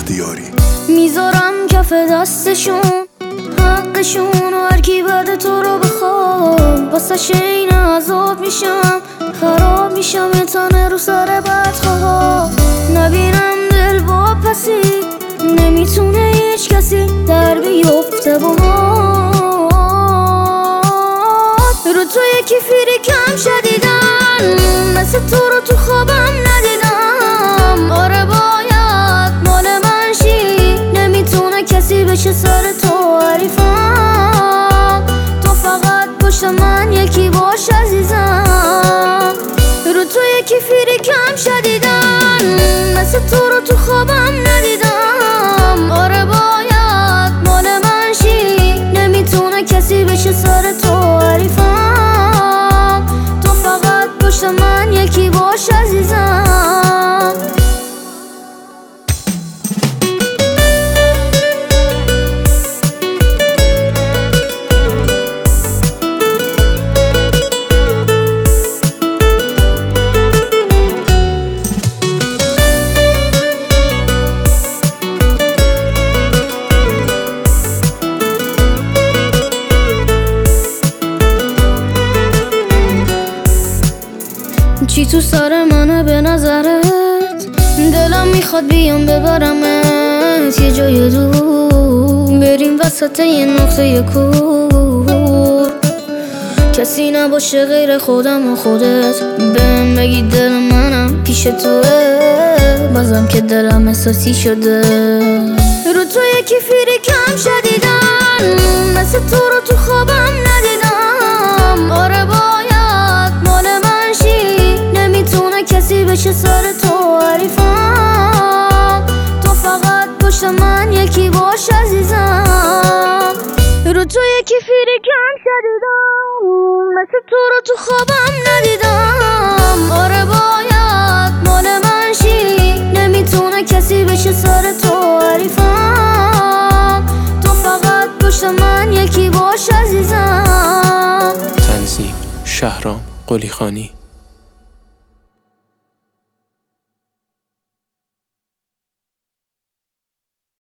بختیاری. میذارم کف دستشون حقشون و هرکی بعد تو رو بخواد واسه شین عذاب میشم خراب میشم تنه رو سر بدخواه نبینم دل با پسی نمیتونه هیچ کسی در بیفته با رو تو یکی فیری کم شدیدن مثل تو رو تو خوابم ندیدم آره باید مال من شی نمیتونه کسی بشه سر تو حریفم تو فقط پشت من یکی باش عزیزم رو تو یکی فیری کم شدیدن مثل تو رو تو خوابم ندیدم آره باید مال من شی نمیتونه کسی بشه سر تو حریفم تو فقط پشت من یکی باش عزیزم چی تو سر منه به نظرت دلم میخواد بیام ببرمت یه جای دور بریم وسط یه نقطه کور کسی نباشه غیر خودم و خودت بهم بگی دل منم پیش توه بازم که دلم احساسی شده رو تو یکی فیری کم شدیدن مثل تو رو تو خوابم ندیدم آره باید مال من شی نمیتونه کسی بشه سر تو حریفم تو فقط پشت من یکی باش عزیزم رو تو یکی فیری کم شدیدم مثل تو رو تو خوابم ندیدم آره باید مال من شی نمیتونه کسی بشه سر تو حریفم تو فقط پشت من یکی باش عزیزم تنظیم شهرام قلیخانی.